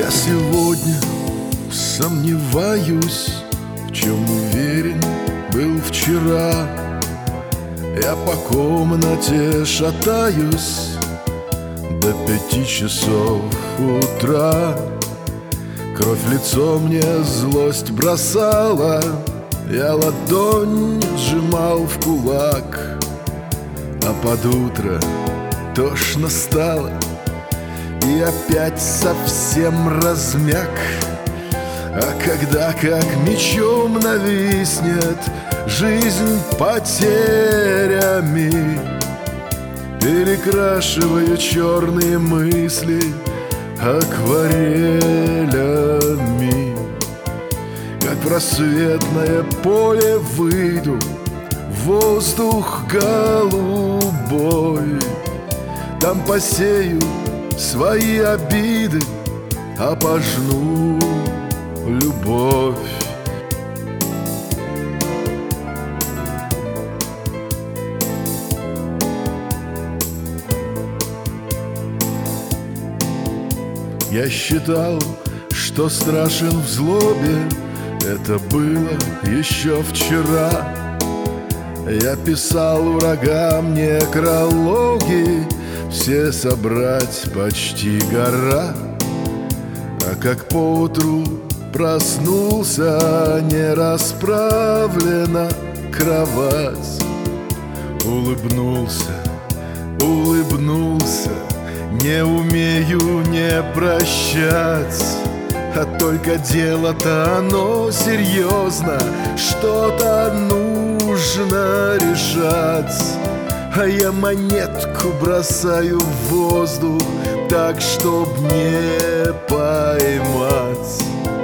Я сегодня сомневаюсь, в чем уверен был вчера. Я по комнате шатаюсь до 5 часов утра. Кровь в лицо мне злость бросала, я ладонь сжимал в кулак. А под утро тошно стало, и опять совсем размяк. А когда как мечом нависнет жизнь потерями, перекрашивая черные мысли акварелями, как в рассветное поле выйду, воздух голубой, там посею свои обиды, а пожну любовь. Я считал, что страшен в злобе, это было еще вчера. Я писал врагам некрологи, все собрать почти гора. А как поутру проснулся, не расправлена кровать. Улыбнулся, не умею не прощать. А только дело-то оно серьезно, что-то нужно решать. А я монетку бросаю в воздух, так, чтоб не поймать.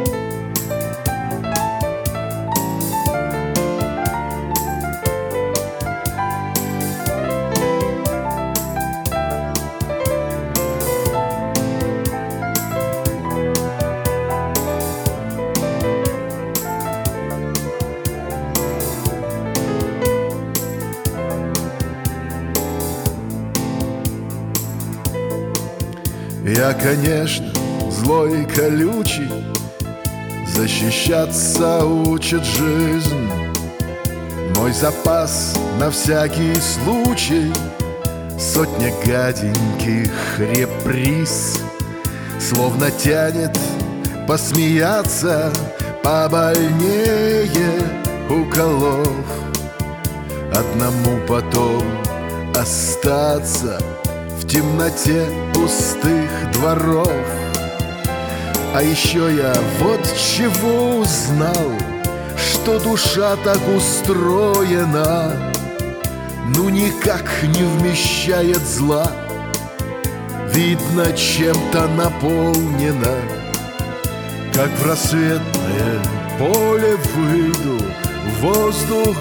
Я, конечно, злой и колючий, защищаться учит жизнь. Мой запас на всякий случай сотня гаденьких реприз. Словно тянет посмеяться, побольнее уколов. Одному потом остаться в темноте пустых дворов. А еще я вот чего узнал, что душа так устроена, ну никак не вмещает зла. Видно, чем-то наполнена. Как в рассветное поле выйду, воздух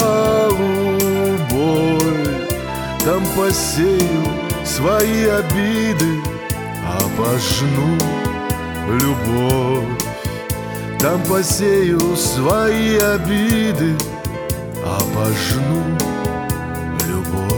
голубой, там посею свои обиды, а пожну любовь. Там посею свои обиды, а пожну любовь.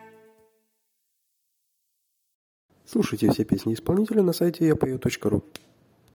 Слушайте все песни исполнителя на сайте yapою.ru.